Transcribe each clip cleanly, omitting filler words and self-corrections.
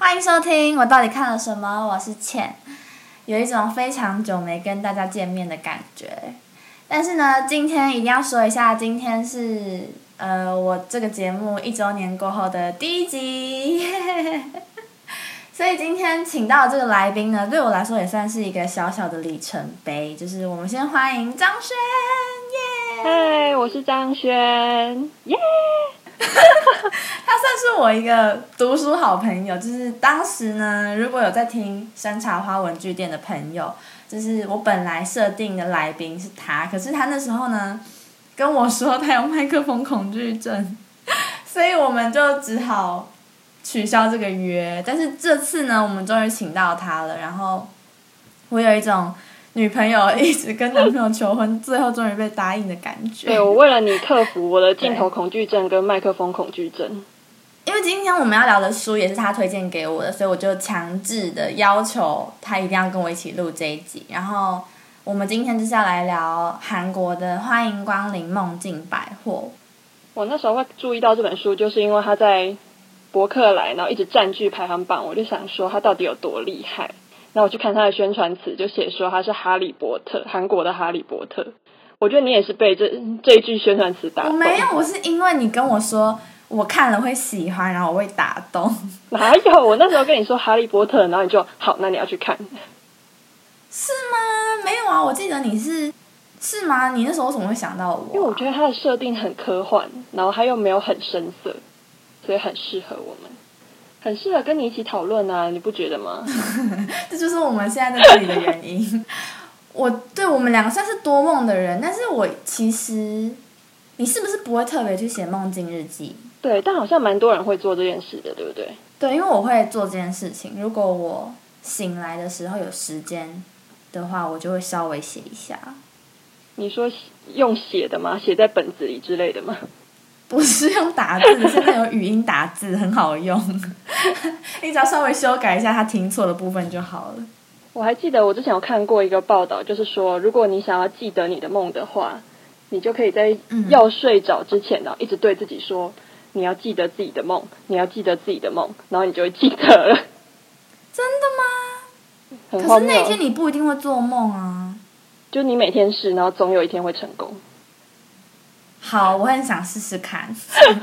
欢迎收听我到底看了什么，我是倩。有一种非常久没跟大家见面的感觉，但是呢，今天一定要说一下，今天是我这个节目1周年过后的第1集，所以今天请到这个来宾呢，对我来说也算是一个小小的里程碑，就是我们先欢迎张轩，耶！ 嗨，我是张轩，耶！ 他算是我一个读书好朋友，就是当时呢，如果有在听山茶花文具店的朋友，就是我本来设定的来宾是他，可是他那时候呢跟我说他有麦克风恐惧症，所以我们就只好取消这个约。但是这次呢，我们终于请到他了，然后我有一种女朋友一直跟男朋友求婚，最后终于被答应的感觉。 对，我为了你克服我的镜头恐惧症跟麦克风恐惧症。 因为今天我们要聊的书也是他推荐给我的，所以我就强制的要求他一定要跟我一起录这一集。然后我们今天就是要来聊韩国的《欢迎光临梦境百货》。 我那时候会注意到这本书，就是因为他在博客来，然后一直占据排行榜，我就想说他到底有多厉害。然后我去看他的宣传词，就写说他是哈利波特，韩国的哈利波特。我觉得你也是被这一句宣传词打动。 我没有，我是因为你跟我说我看了会喜欢，然后我会打动。 哪有？我那时候跟你说哈利波特，然后你就好，那你要去看。 是吗？没有啊，我记得你是吗？你那时候为什么会想到我因为我觉得它的设定很科幻，然后它又没有很深色，所以很适合我们，很适合跟你一起讨论啊，你不觉得吗？ 这就是我们现在在这里的原因。我们两个算是多梦的人，但是我其实，你是不是不会特别去写梦境日记？ 对，但好像蛮多人会做这件事的，对不对？ 对，因为我会做这件事情。如果我醒来的时候有时间的话，我就会稍微写一下。 你说用写的吗？写在本子里之类的吗？ 不是用打字，现在有语音打字，很好用。你只要稍微修改一下他听错的部分就好了。 我还记得我之前有看过一个报道，就是说，如果你想要记得你的梦的话，你就可以在要睡着之前，然后一直对自己说，你要记得自己的梦，你要记得自己的梦，然后你就会记得了。 真的吗？ 很荒谬。 可是那一天你不一定会做梦啊。 就你每天试，然后总有一天会成功。 好，我很想试试看。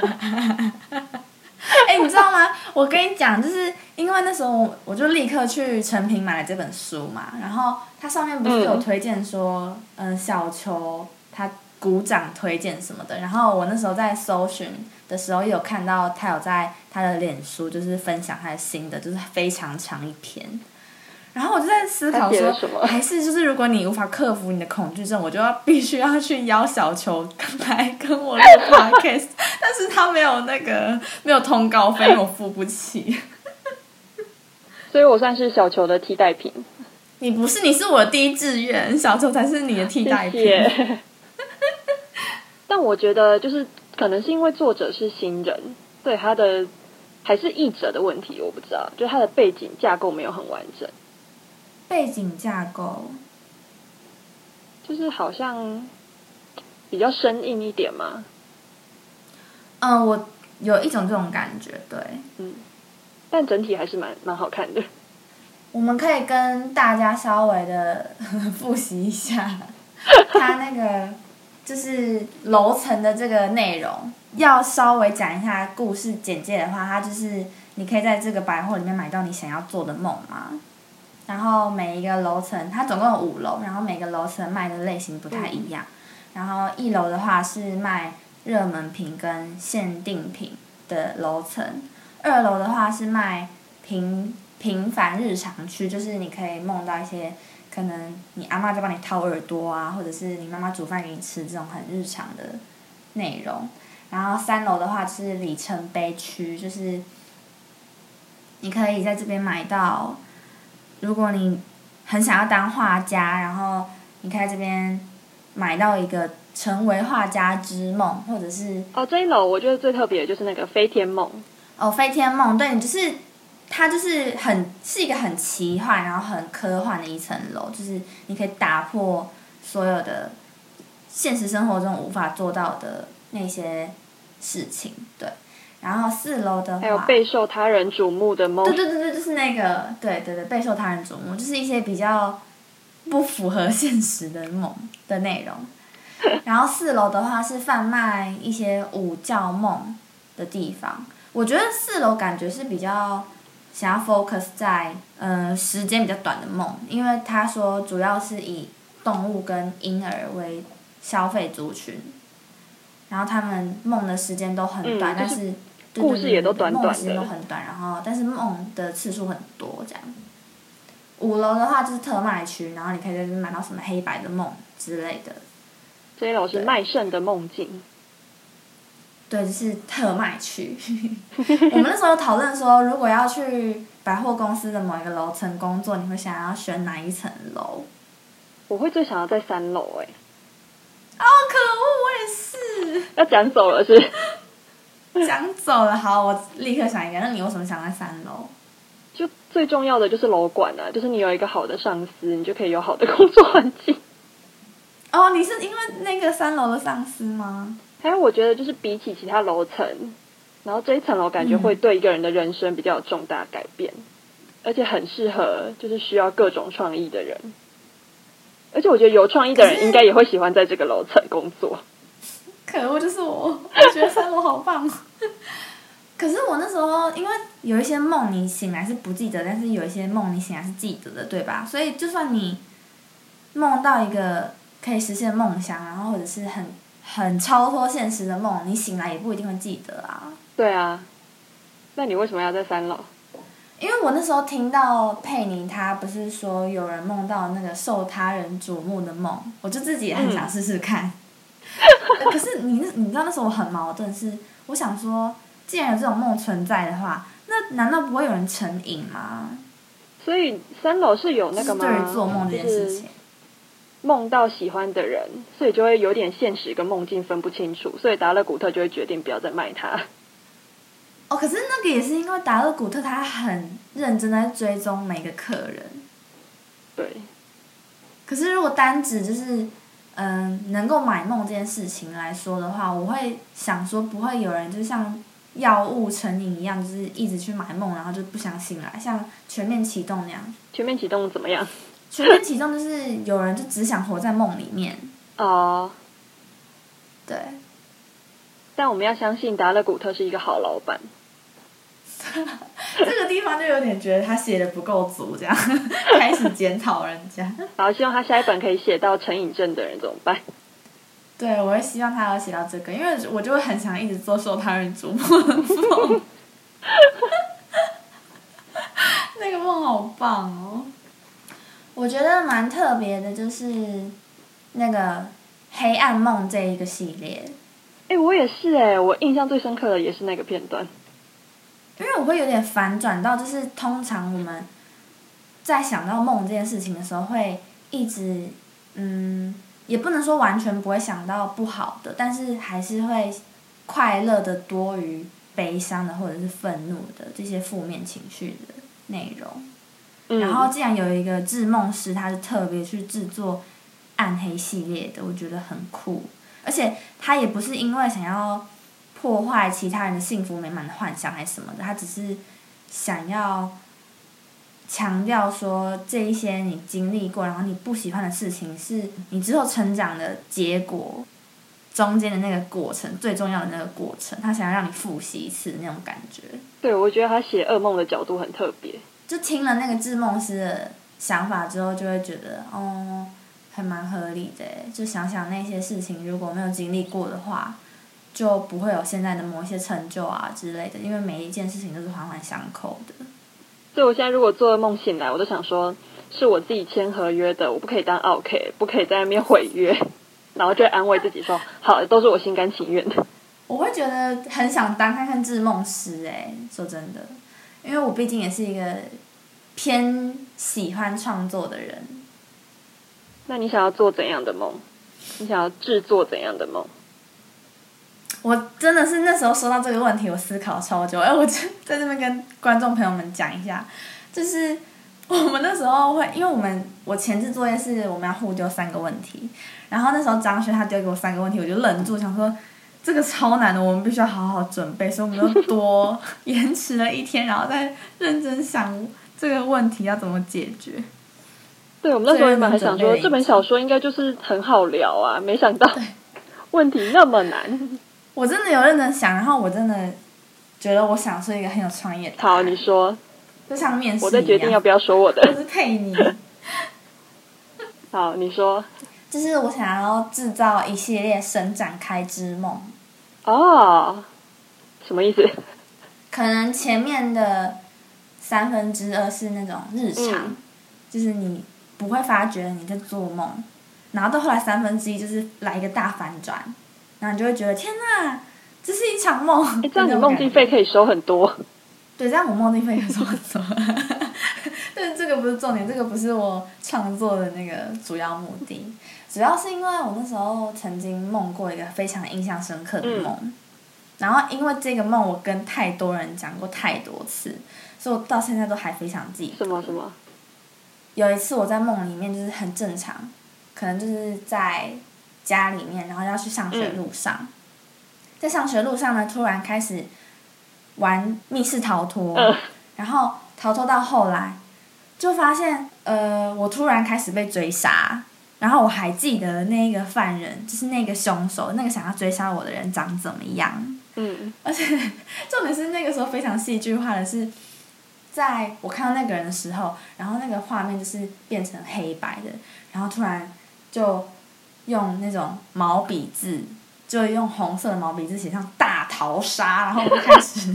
你知道吗？我跟你讲，就是因为那时候我就立刻去诚品买了这本书嘛，然后它上面不是有推荐说，小球他鼓掌推荐什么的，然后我那时候在搜寻的时候也有看到他有在他的脸书就是分享他的心得，就是非常长一篇。然后我就在思考说，还是就是如果你无法克服你的恐惧症，我就必须要去邀小球来跟我录 podcast， 但是他没有通告费，我付不起。 所以我算是小球的替代品。 你不是，你是我的第一志愿，小球才是你的替代品。 谢谢。但我觉得就是可能是因为作者是新人，对他的还是译者的问题，我不知道，就是他的背景架构没有很完整。 背景架构就是好像比较生硬一点嘛。 我有一种这种感觉，对。 但整体还是蛮好看的。 我们可以跟大家稍微的复习一下，它那个就是楼层的这个内容。要稍微讲一下故事简介的话，它就是你可以在这个百货里面买到你想要做的梦嘛。然后每一个楼层，它总共有5楼，然后每个楼层卖的类型不太一样。然后1楼的话是卖热门品跟限定品的楼层，2楼的话是卖平凡日常区，就是你可以梦到一些可能你阿嬷在帮你掏耳朵啊，或者是你妈妈煮饭给你吃这种很日常的内容。然后3楼的话是里程碑区，就是你可以在这边买到，如果你很想要当画家，然后你可以在这边买到一个成为画家之梦，或者是这一楼我觉得最特别的就是那个飞天梦。 飞天梦，对，你就是它就是是一个很奇幻然后很科幻的一层楼，就是你可以打破所有的现实生活中无法做到的那些事情，对。 然后4楼的话， 还有备受他人瞩目的梦。 对，就是那个，对，备受他人瞩目，就是一些比较不符合现实的梦的内容。然后4楼的话是贩卖一些午觉梦的地方。我觉得4楼感觉是比较想要 focus 在时间比较短的梦，因为他说主要是以动物跟婴儿为消费族群，然后他们梦的时间都很短，但是故事也都短短的， 梦的时间都很短，然后但是梦的次数很多这样。5楼的话就是特卖区，然后你可以在这边买到什么黑白的梦之类的。 这一楼是卖肾的梦境。 对，就是特卖区。我们那时候讨论说，如果要去百货公司的某一个楼层工作，你会想要选哪一层楼？ 我会最想要在3楼哎。 哦，可恶，我也是。 要讲走了是？ 讲走了，好，我立刻想一个。那你为什么想在3楼？ 就最重要的就是楼管啊，就是你有一个好的上司，你就可以有好的工作环境。 哦，你是因为那个3楼的上司吗？ 还有，我觉得就是比起其他楼层，然后这一层楼感觉会对一个人的人生比较有重大改变，而且很适合就是需要各种创意的人。而且我觉得有创意的人应该也会喜欢在这个楼层工作。 可恶，就是我觉得3楼好棒。可是我那时候因为有一些梦你醒来是不记得，但是有一些梦你醒来是记得的，对吧？所以就算你梦到一个可以实现梦想，然后或者是很超脱现实的梦，你醒来也不一定会记得啊。 对啊，那你为什么要在3楼？ 因为我那时候听到佩妮她不是说有人梦到那个受他人瞩目的梦，我就自己也很想试试看。可是你知道那时候我很矛盾，是我想说，既然有这种梦存在的话，那难道不会有人成瘾吗？ 所以3楼是有那个吗？ 对于做梦这件事情， 梦到喜欢的人，所以就会有点现实跟梦境分不清楚，所以达勒古特就会决定不要再卖他。 哦，可是那个也是因为达勒古特他很认真在追踪每个客人。 对。 可是如果单指就是能够买梦这件事情来说的话，我会想说不会有人就像药物成瘾一样，就是一直去买梦，然后就不想醒来，像全面启动那样。 全面启动怎么样？ 全面启动就是有人就只想活在梦里面。 哦。 对。 但我们要相信达勒古特是一个好老板。 这个地方就有点觉得他写的不够足，这样开始检讨人家。 好，希望他下一本可以写到成瘾症的人怎么办？ 对，我会希望他要写到这个，因为我就会很想一直做受他人瞩目的梦。那个梦好棒哦！我觉得蛮特别的，就是那个黑暗梦这一个系列。 我也是我印象最深刻的也是那个片段。 因为我会有点反转到，就是通常我们在想到梦这件事情的时候，会一直也不能说完全不会想到不好的，但是还是会快乐的多于悲伤的或者是愤怒的这些负面情绪的内容。然后既然有一个制梦师，他是特别去制作暗黑系列的，我觉得很酷，而且他也不是因为想要破坏其他人的幸福美满的幻想还是什么的，他只是想要强调说这一些你经历过然后你不喜欢的事情是你之后成长的结果，中间的那个过程最重要的那个过程，他想要让你复习一次的那种感觉。 对，我觉得他写噩梦的角度很特别。 就听了那个制梦师的想法之后，就会觉得还蛮合理的。就想想那些事情如果没有经历过的话，就不会有现在的某一些成就啊之类的，因为每一件事情都是环环相扣的。 所以我现在如果做噩梦醒来，我都想说是我自己签合约的，我不可以当 OK， 不可以在那边毁约，然后就会安慰自己说好，都是我心甘情愿的。 我会觉得很想当看看制梦师说真的，因为我毕竟也是一个偏喜欢创作的人。 那你想要做怎样的梦？你想要制作怎样的梦？ 我真的是那时候收到这个问题，我思考超久。我在这边跟观众朋友们讲一下，就是我们那时候会，因为我前置作业是我们要互丢3个问题，然后那时候张轩他丢给我3个问题，我就愣住，想说这个超难的，我们必须要好好准备，所以我们又多延迟了一天，然后再认真想这个问题要怎么解决。 对，我们那时候原本还想说这本小说应该就是很好聊啊，没想到问题那么难。 我真的有认真想，然后我真的觉得我想出一个很有创意的答案。 好，你说。 就像面试一样， 我在决定要不要说我的。 我是佩妮。 好，你说。 就是我想要制造一系列伸展开之梦。 哦，什么意思？ 可能前面的2/3是那种日常，就是你不会发觉你在做梦，然后到后来1/3就是来一个大反转，然后你就会觉得天哪，这是一场梦。 这样你梦境费可以收很多。 对，这样我梦境费可以收很多。但是这个不是重点，这个不是我创作的那个主要目的，主要是因为我那时候曾经梦过一个非常印象深刻的梦，然后因为这个梦我跟太多人讲过太多次，所以我到现在都还非常记得。 什么？ 有一次我在梦里面就是很正常，可能就是在家里面，然后要去上学路上，在上学路上呢，突然开始玩密室逃脱，然后逃脱到后来，就发现我突然开始被追杀，然后我还记得那个犯人，就是那个凶手，那个想要追杀我的人长怎么样。而且重点是那个时候非常戏剧化的是，在我看到那个人的时候，然后那个画面就是变成黑白的，然后突然就用那种毛笔字，就用红色的毛笔字写上大逃杀，然后我就开始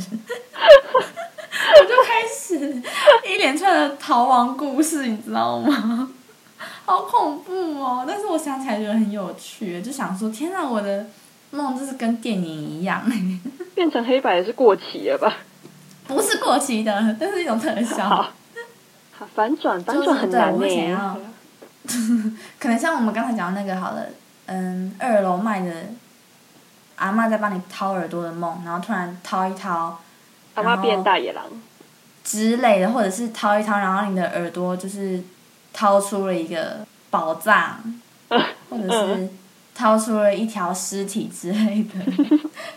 一连串的逃亡故事，你知道吗？好恐怖哦！但是我想起来觉得很有趣，就想说天哪，我的梦就是跟电影一样。 变成黑白的是过期了吧？ 不是过期的，但是一种特效。 好，反转很难呢。 可能像我们刚才讲的那个好了，2楼卖的阿嬷在帮你掏耳朵的梦，然后突然掏一掏， 阿嬷变大野狼之类的，或者是掏一掏，然后你的耳朵就是掏出了一个宝藏，或者是掏出了一条尸体之类的。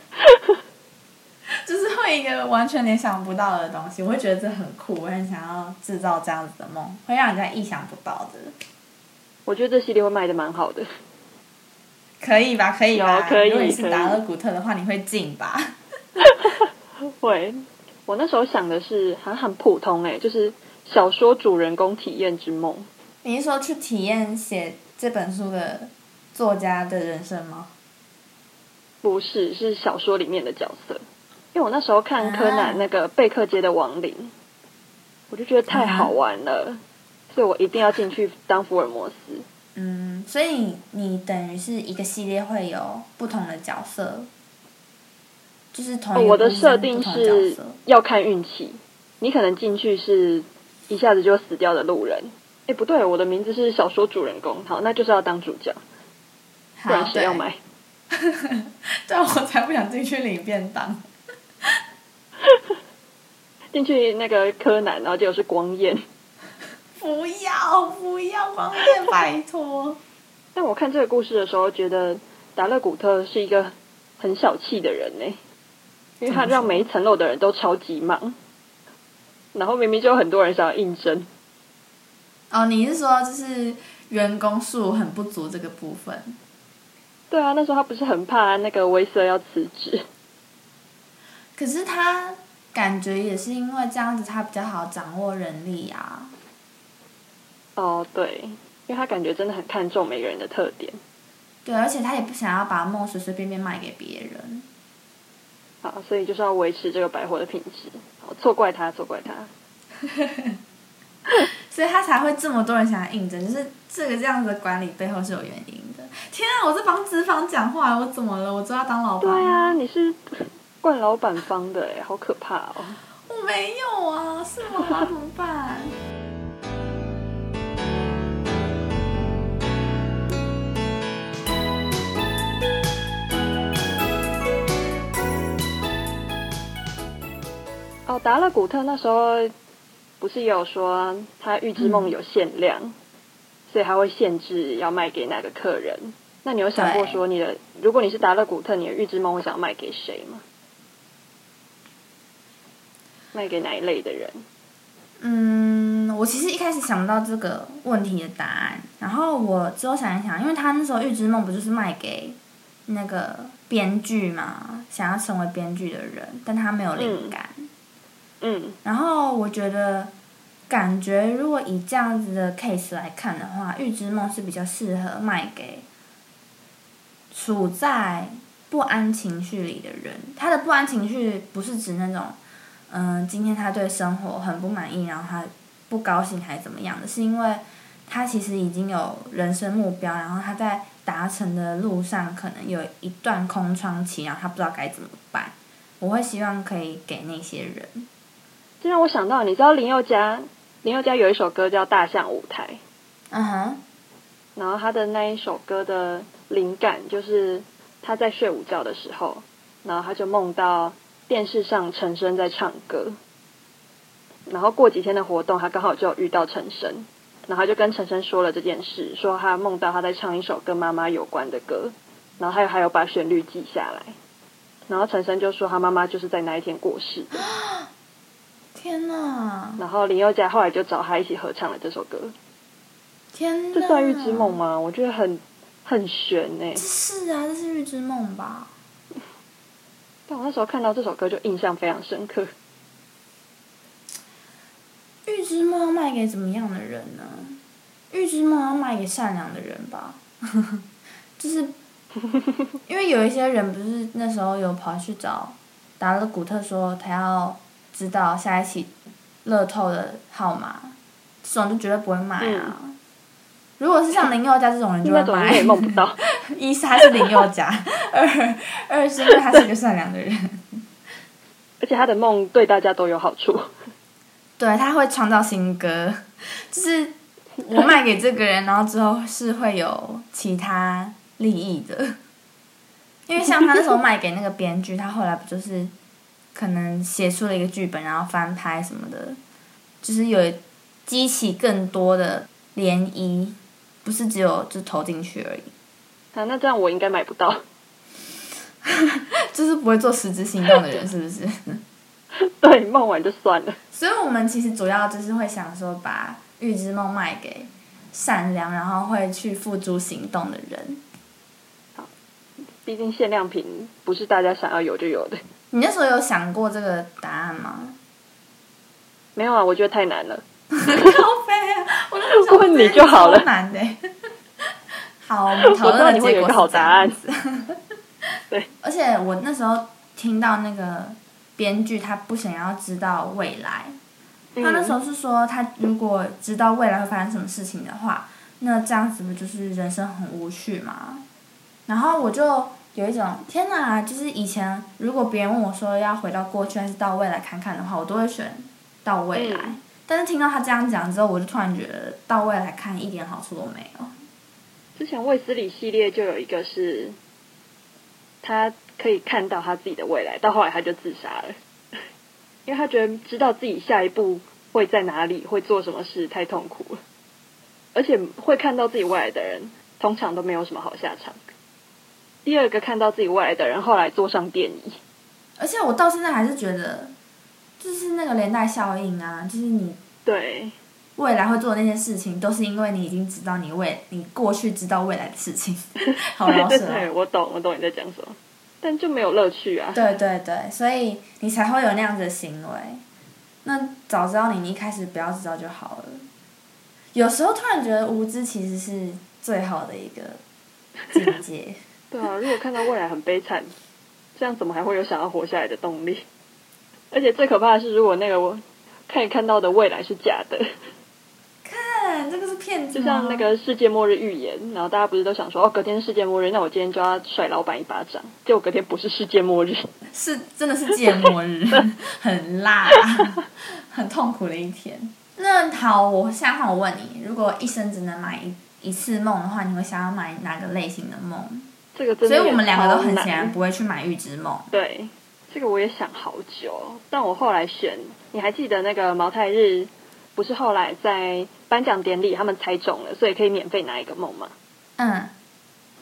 就是会一个完全联想不到的东西，我会觉得这很酷，我很想要制造这样子的梦，会让人家意想不到的。 我觉得这系列会卖的蛮好的。 可以吧？可以吧？ 可以。 如果你是达勒古特的话，你会进吧？ 会。我那时候想的是很普通就是小说主人公体验之梦。 你是说去体验写这本书的作家的人生吗？ 不是，是小说里面的角色。因为我那时候看柯南那个贝克街的亡灵，我就觉得太好玩了，所以我一定要进去当福尔摩斯。 所以你等于是一个系列会有不同的角色，就是同一个我的设定是要看运气，你可能进去是一下子就死掉的路人。不对，我的名字是小说主人公，好，那就是要当主角，不然谁要买？ 对，我才不想进去领便当。 进去那个柯南，然后结果是光彦。 不要光彦，拜托。 但我看这个故事的时候，觉得达勒古特是一个很小气的人呢，因为他让每一层楼的人都超级忙，然后明明就有很多人想要应征。 你是说就是员工数很不足这个部分？ 对啊，那时候他不是很怕那个威瑟要辞职。 可是他感觉也是因为这样子，他比较好掌握人力啊。 对，因为他感觉真的很看重每个人的特点。 对，而且他也不想要把梦随随便便卖给别人。 好，所以就是要维持这个百货的品质。好，错怪他。 所以他才会这么多人想要应征，就是这样子的管理背后是有原因的。天啊，我在帮资方讲话，我怎么了？我就要当老板？ 对啊，你是惯老板方的好可怕哦。 我没有啊，是吗？怎么办？ 达勒古特那时候不是也有说他预知梦有限量，所以他会限制要卖给哪个客人。 那你有想过说如果你是达勒古特，你的预知梦会想要卖给谁吗？卖给哪一类的人？ 我其实一开始想不到这个问题的答案，然后我之后想一想，因为他那时候预知梦不就是卖给那个编剧嘛，想要成为编剧的人，但他没有灵感。然后我觉得，感觉如果以这样子的 case 来看的话，预知梦是比较适合卖给处在不安情绪里的人。他的不安情绪不是指那种，今天他对生活很不满意，然后他不高兴还是怎么样的，是因为他其实已经有人生目标，然后他在达成的路上可能有一段空窗期，然后他不知道该怎么办。我会希望可以给那些人。 这让我想到，你知道林宥嘉有一首歌叫《大象舞台》，然后他的那一首歌的灵感就是他在睡午觉的时候，然后他就梦到电视上陈升在唱歌，然后过几天的活动他刚好就有遇到陈升，然后他就跟陈升说了这件事，说他梦到他在唱一首跟妈妈有关的歌，然后还有把旋律记下来，然后陈升就说他妈妈就是在那一天过世的。 天哪！ 然后林宥嘉后来就找他一起合唱了这首歌。 天哪！ 这算预知梦吗？我觉得很悬欸。 是啊，这是预知梦吧？ 但我那时候看到这首歌就印象非常深刻。 预知梦要卖给怎么样的人呢？预知梦要卖给善良的人吧。就是因为有一些人不是那时候有跑去找达勒古特说他要知道下一期乐透的号码，这种就绝对不会卖啊。如果是像林宥嘉这种人就会卖。 也梦不到。 一是他是林宥嘉，二是因为他是一个善良的人。 而且他的梦对大家都有好处。 对，他会创造新歌，就是我卖给这个人，然后之后是会有其他利益的。因为像他那时候卖给那个编剧，他后来不就是可能写出了一个剧本，然后翻拍什么的，就是有激起更多的涟漪，不是只有就投进去而已。 那这样我应该买不到。 就是不会做实质行动的人，是不是？ 对，梦完就算了。 所以我们其实主要就是会想说，把预知梦卖给善良，然后会去付诸行动的人。 好，毕竟限量品不是大家想要有就有的。 你那时候有想过这个答案吗？ 没有啊，我觉得太难了。 靠背啊！我那时候问你就好了。 超难的。好，我们讨论的结果是好答案。 对。 而且我那时候听到那个编剧他不想要知道未来，他那时候是说他如果知道未来会发生什么事情的话，那这样子不就是人生很无趣吗？然后我就有一种天哪，就是以前如果别人问我说要回到过去还是到未来看看的话，我都会选到未来。但是听到他这样讲之后，我就突然觉得到未来看一点好处都没有。 之前卫斯理系列就有一个是他可以看到他自己的未来，到后来他就自杀了。因为他觉得知道自己下一步会在哪里，会做什么事太痛苦了，而且会看到自己未来的人通常都没有什么好下场。第二个看到自己未来的人后来坐上电椅。 而且我到现在还是觉得就是那个连带效应啊，就是你对未来会做的那些事情都是因为你已经知道你过去知道未来的事情。好老舍。 对，我懂你在讲什么，但就没有乐趣啊。 对对对，所以你才会有那样子的行为。那早知道你一开始不要知道就好了。有时候突然觉得无知其实是最好的一个境界。 对啊，如果看到未来很悲惨，这样怎么还会有想要活下来的动力？而且最可怕的是，如果那个我可以看到的未来是假的。 看，这个是骗子吗？ 就像那个世界末日预言，然后大家不是都想说隔天是世界末日，那我今天就要甩老板一巴掌，结果隔天不是世界末日， 是真的是界末日。很辣。很痛苦的一天。那好，现在换我问你，如果一生只能买一次梦的话，你会想要买哪个类型的梦？ 这个真的， 所以我们两个都很显然不会去买预知梦。 对，这个我也想好久，但我后来选，你还记得那个茅台日不是后来在颁奖典礼他们猜中了，所以可以免费拿一个梦吗？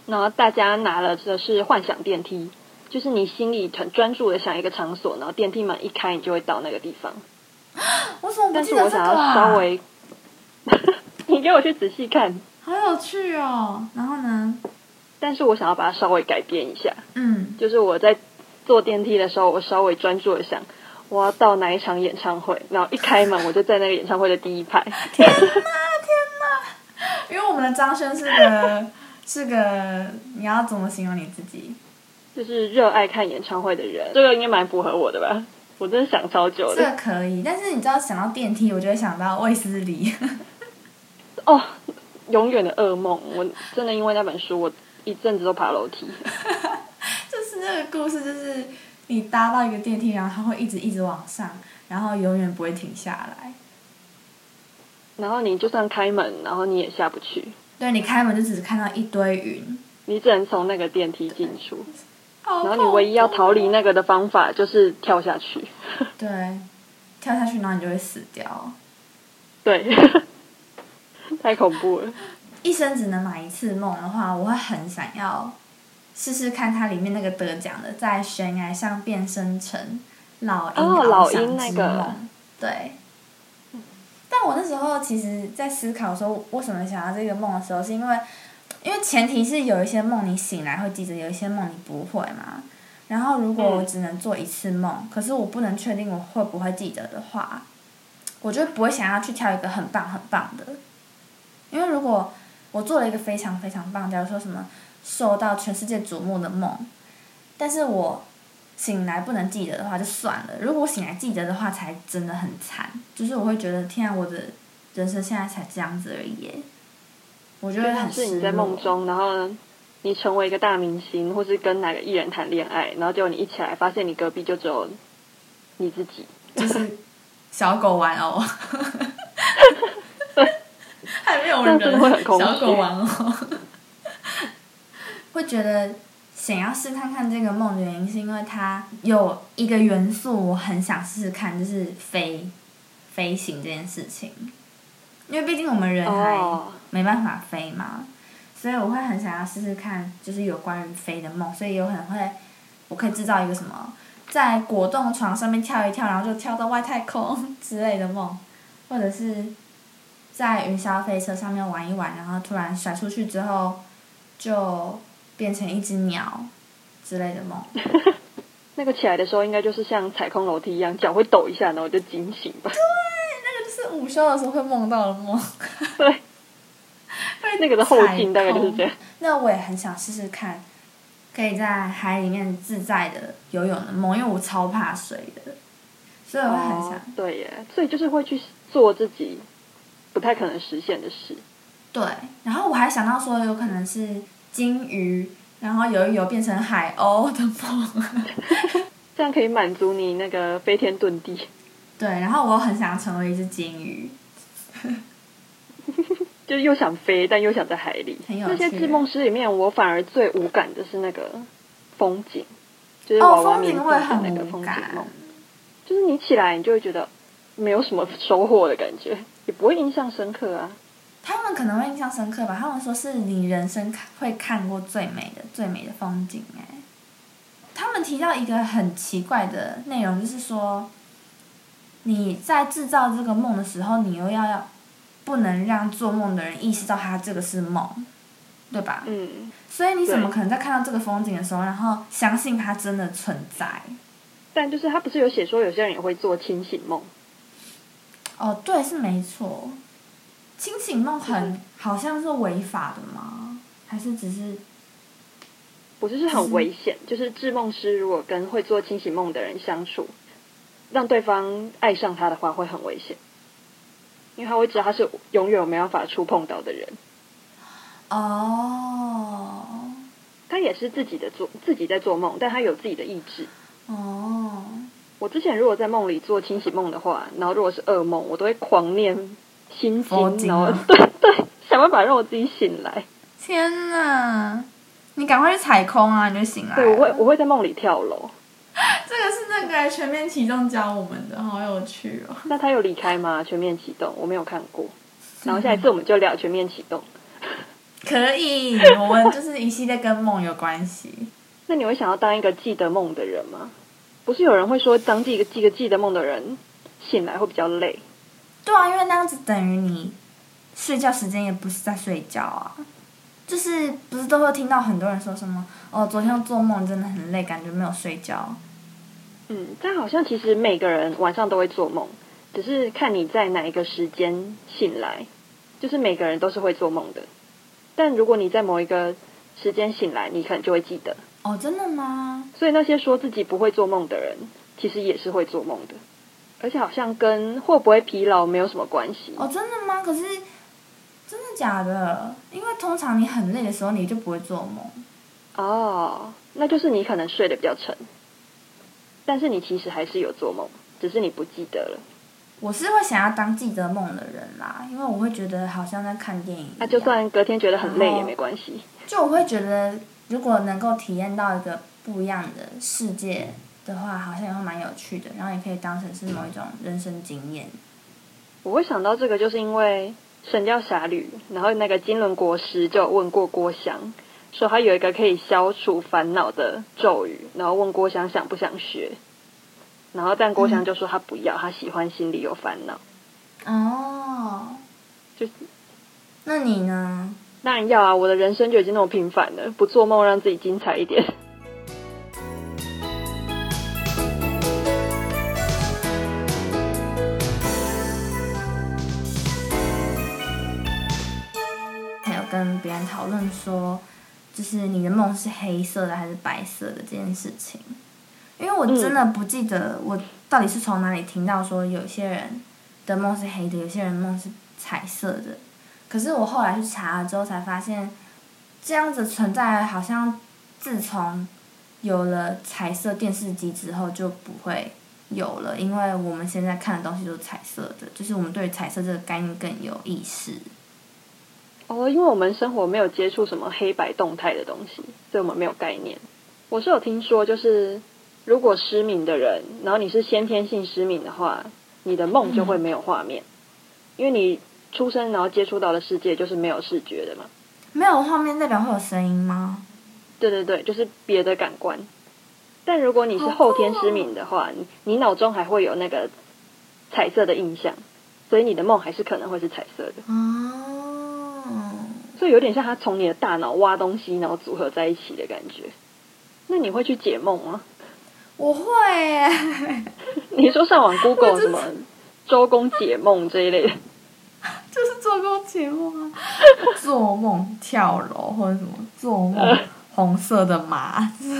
然后大家拿了的是幻想电梯，就是你心里很专注的想一个场所，然后电梯门一开，你就会到那个地方。 我怎么不但记得这个是我想要啊？ 稍微，你给我去仔细看。 好有趣哦。然后呢？ 但是我想要把它稍微改变一下， 嗯， 就是我在坐电梯的时候，我稍微专注的想，我要到哪一场演唱会，然后一开门我就在那个演唱会的第一排。 天哪！因为我们的张轩是个，你要怎么形容你自己？ 就是热爱看演唱会的人，这个应该蛮符合我的吧？我真的想超久的。 这个可以，但是你知道想到电梯，我就会想到卫斯理。 哦，永远的噩梦！我真的因为那本书，我一阵子都爬楼梯。 就是那个故事，就是你搭到一个电梯，然后它会一直往上，然后永远不会停下来。 然后你就算开门，然后你也下不去。 对，你开门就只看到一堆云， 你只能从那个电梯进出。 然然后你唯一要逃离那个的方法就是跳下去。 对，跳下去，然后你就会死掉。 对，太恐怖了。 一生只能买一次梦的话，我会很想要试试看它里面那个得奖的，在悬崖上变身成老鹰翱翔之梦。对。但我那时候其实，在思考说为什么想要这个梦的时候，是因为前提是有一些梦你醒来会记得，有一些梦你不会嘛。然后如果我只能做一次梦，可是我不能确定我会不会记得的话，我就不会想要去挑一个很棒很棒的。因为如果我做了一个非常非常棒，假如说什么受到全世界瞩目的梦，但是我醒来不能记得的话就算了，如果我醒来记得的话才真的很惨，就是我会觉得天啊，我的人生现在才这样子而已耶，我觉得很失落。 是你在梦中，然后呢你成为一个大明星，或是跟哪个艺人谈恋爱，然后结果你一起来发现你隔壁就只有你自己， 就是小狗玩偶。还没有人小狗玩偶。会觉得想要试看看这个梦的原因，是因为它有一个元素我很想试试看，就是飞行这件事情。因为毕竟我们人还没办法飞嘛，所以我会很想要试试看，就是有关于飞的梦。所以有可能我可以制造一个什么，在果冻床上面跳一跳，然后就跳到外太空之类的梦，或者是在云霄飞车上面玩一玩，然后突然甩出去之后就变成一只鸟之类的梦。 那个起来的时候应该就是像踩空楼梯一样，脚会抖一下，然后就惊醒吧。 对，那个就是午休的时候会梦到的梦。 对，那个的后劲大概就是这样。 那我也很想试试看，可以在海里面自在的游泳的梦，因为我超怕水的，所以我很想。 对耶，所以就是会去做自己不太可能实现的事。 对，然后我还想到说，有可能是金鱼，然后游一游变成海鸥的梦。 这样可以满足你那个飞天遁地。 对，然后我很想成为一只金鱼。 就是又想飞，但又想在海里。那些制梦师里面，我反而最无感的是那个风景，就是娃娃面镜的那个风景梦。就是你起来，你就会觉得没有什么收获的感觉，也不会印象深刻啊。 他们可能会印象深刻吧？他们说是你人生会看过最美的风景哎。他们提到一个很奇怪的内容，就是说你在制造这个梦的时候，你又要不能让做梦的人意识到他这个是梦，对吧？ 嗯。 所以你怎么可能在看到这个风景的时候，然后相信它真的存在？ 但就是他不是有写说有些人也会做清醒梦？ 哦，对，是没错。清醒梦好像是违法的吗？还是只是？ 不是，是很危险。就是制梦师如果跟会做清醒梦的人相处，让对方爱上他的话，会很危险。因为他会知道他是永远没办法触碰到的人。 哦。 他也是自己在做梦，但他有自己的意志。 哦。 我之前如果在梦里做清醒梦的话，然后如果是噩梦，我都会狂念心经，然后对，想办法让我自己醒来。 天哪！你赶快去踩空啊，你就醒来了。 对，我会在梦里跳楼。 这个是那个全面启动教我们的，好有趣哦。 那他有离开吗？全面启动我没有看过。然后下一次我们就聊全面启动。 可以，我们就是一系列跟梦有关系。 那你会想要当一个记得梦的人吗？不是有人会说当一个记得梦的人醒来会比较累？ 对啊，因为那样子等于你睡觉时间也不是在睡觉啊。就是不是都会听到很多人说什么昨天做梦真的很累，感觉没有睡觉。 但好像其实每个人晚上都会做梦，只是看你在哪一个时间醒来，就是每个人都是会做梦的。但如果你在某一个时间醒来，你可能就会记得。 哦，真的吗？ 所以那些说自己不会做梦的人，其实也是会做梦的，而且好像跟会不会疲劳没有什么关系。 哦，真的吗？可是真的假的？因为通常你很累的时候，你就不会做梦。 哦，那就是你可能睡得比较沉，但是你其实还是有做梦，只是你不记得了。 我是会想要当记得梦的人啦，因为我会觉得好像在看电影一样。 就算隔天觉得很累也没关系。 就我会觉得，如果能够体验到一个不一样的世界的话，好像也会蛮有趣的，然后也可以当成是某一种人生经验。 我会想到这个，就是因为《神雕侠侣》，然后那个金轮国师就有问过郭襄，说他有一个可以消除烦恼的咒语，然后问郭襄想不想学，然后但郭襄就说他不要，他喜欢心里有烦恼。 哦， 就是， 那你呢？ 当然要啊！我的人生就已经那么平凡了，不做梦让自己精彩一点。 还有跟别人讨论说，就是你的梦是黑色的还是白色的这件事情，因为我真的不记得我到底是从哪里听到说有些人的梦是黑的，有些人梦是彩色的。可是我后来去查了之后才发现，这样子存在好像自从有了彩色电视机之后就不会有了，因为我们现在看的东西都是彩色的，就是我们对彩色这个概念更有意识。 因为我们生活没有接触什么黑白动态的东西，所以我们没有概念。我是有听说，就是如果失明的人，然后你是先天性失明的话，你的梦就会没有画面，因为你出生然后接触到的世界就是没有视觉的嘛。 没有画面代表会有声音吗？ 对对对，就是别的感官。但如果你是后天失明的话，你脑中还会有那个彩色的印象，所以你的梦还是可能会是彩色的。所以有点像他从你的大脑挖东西，然后组合在一起的感觉。那你会去解梦吗？ 我会耶。 你说上网 Google 什么周公解梦这一类的？ 就是做梦解梦啊，做梦跳楼或者什么做梦红色的马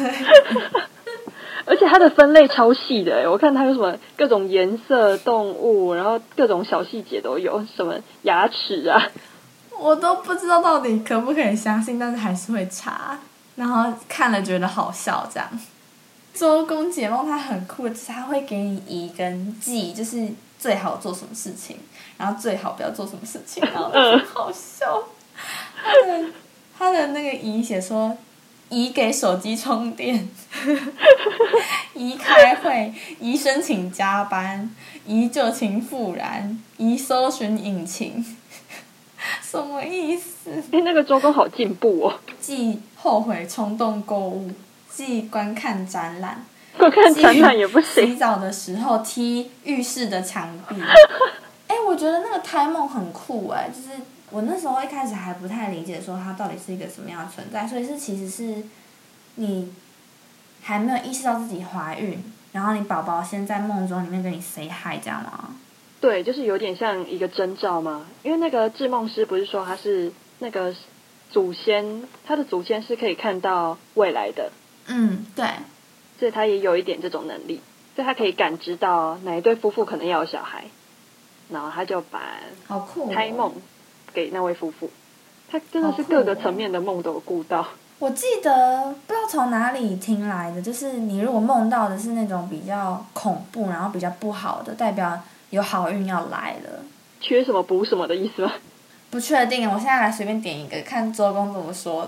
而且它的分类超细的耶，我看它有什么各种颜色、动物，然后各种小细节都有，什么牙齿啊， 我都不知道到底可不可以相信，但是还是会查，然后看了觉得好笑这样。周公解梦它很酷的就是它会给你疑跟忌，就是最好做什么事情，然后最好不要做什么事情，然后很好笑。他的那个疑写说，疑给手机充电，疑开会，疑申请加班，疑旧情复燃，疑搜寻引擎，什么意思？ 那个周公好进步哦！ 忌后悔冲动购物，忌观看展览， 观看展览也不行。 洗澡的时候踢浴室的墙壁。我觉得那个胎梦很酷就是我那时候一开始还不太理解说它到底是一个什么样的存在，所以其实是你还没有意识到自己怀孕，然后你宝宝先在梦中里面跟你 say hi 这样吗？ 对，就是有点像一个征兆嘛。因为那个制梦师不是说他是那个祖先，他的祖先是可以看到未来的。 对。 所以他也有一点这种能力，所以他可以感知到哪一对夫妇可能要有小孩，然后他就把胎梦给那位夫妇。他真的是各个层面的梦都有顾到。 我记得不知道从哪里听来的，就是你如果梦到的是那种比较恐怖然后比较不好的，代表有好运要来了。 缺什么补什么的意思吗？ 不确定，我现在来随便点一个看周公怎么说的。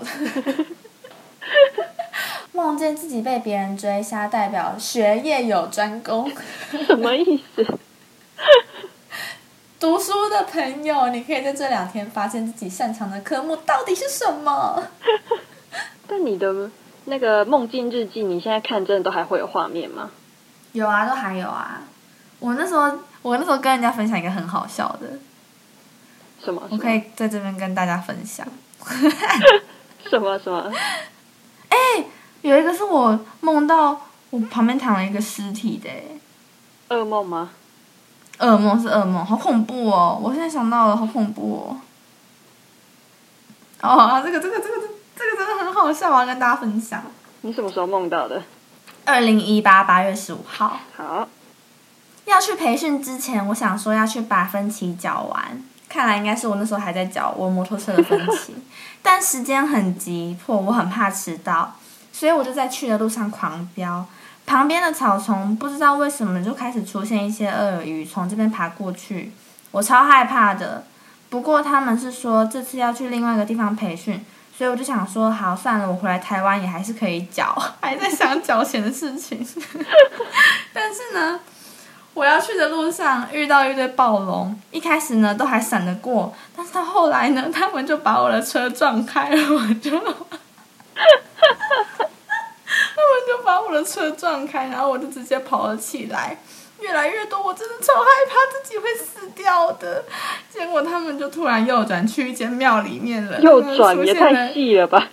梦见自己被别人追杀，代表学业有专攻。 什么意思？ 读读书的朋友，你可以在这2天发现自己擅长的科目到底是什么。 但你的那个梦境日记，你现在看真的都还会有画面吗？ 有啊，都还有啊。我那时候跟人家分享一个很好笑的。 什么？ 我可以在这边跟大家分享。 什么？ 有一个是我梦到我旁边躺了一个尸体的。 噩梦吗？ 噩梦是噩梦，好恐怖哦！我现在想到了，好恐怖哦。哦，这个真的很好笑，我要跟大家分享。 你什么时候梦到的 ？2018 8月15号。 好。 要去培训之前，我想说要去把分期缴完，看来应该是我那时候还在缴我摩托车的分期，但时间很急迫，我很怕迟到，所以我就在去的路上狂飙。旁边的草丛不知道为什么就开始出现一些鳄鱼从这边爬过去，我超害怕的。不过他们是说这次要去另外一个地方培训，所以我就想说好算了，我回来台湾也还是可以缴，还在想缴钱的事情。但是呢，我要去的路上遇到一堆暴龙，一开始呢都还闪得过，但是到后来呢，他们就把我的车撞开了，他们就把我的车撞开，然后我就直接跑了起来。越来越多，我真的超害怕自己会死掉的。结果他们就突然右转去一间庙里面了。 右转也太细了吧！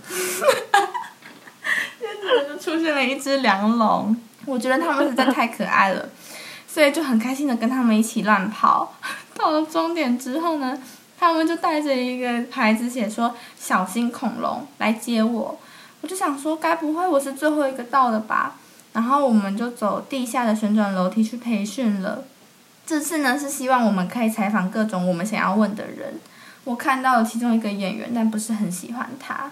接着就出现了一只梁龙，我觉得他们实在太可爱了，所以就很开心的跟他们一起乱跑。到了终点之后呢，他们就带着一个牌子写说小心恐龙来接我。我就想说该不会我是最后一个到的吧，然后我们就走地下的旋转楼梯去培训了。这次呢是希望我们可以采访各种我们想要问的人。我看到了其中一个演员，但不是很喜欢他。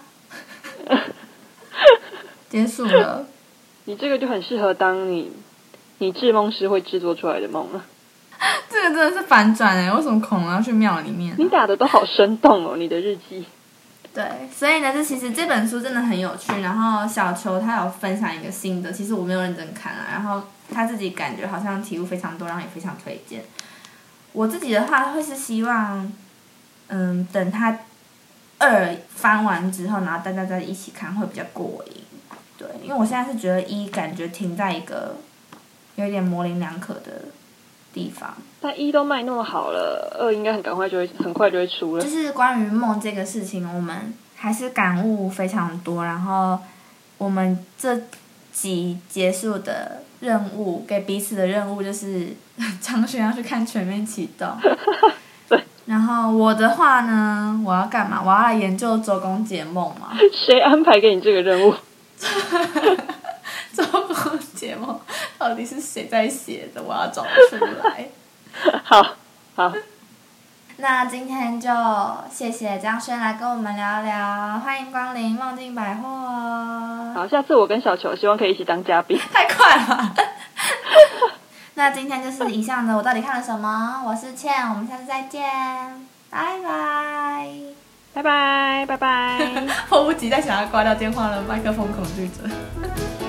结束了。 你这个就很适合当你制梦师会制作出来的梦啊。 这个真的是反转为什么恐龙要去庙里面？ 你打的都好生动哦，你的日记。 对，所以呢，其实这本书真的很有趣。然后小球他有分享一个新的，其实我没有认真看啊。然后他自己感觉好像题目非常多，然后也非常推荐。我自己的话会是希望，等他2翻完之后，然后大家再一起看会比较过瘾。对，因为我现在是觉得1感觉停在一个有点模棱两可的地方。 但1都卖那么好了，2应该很快就会出了。 就是关于梦这个事情，我们还是感悟非常多。然后我们这集结束的任务，给彼此的任务就是张轩要去看《全面启动》。 对。 然后我的话呢，我要干嘛？我要来研究周公解梦嘛。 谁安排给你这个任务？ 周公解梦到底是谁在写的？我要找出来。 好。 那今天就谢谢张轩来跟我们聊聊，欢迎光临梦境百货。 好，下次我跟小球希望可以一起当嘉宾。 太快了。那今天就是以上的我到底看了什么？我是倩，我们下次再见，拜拜。 拜拜。 迫不及待想要挂掉电话了，麦克风恐惧者。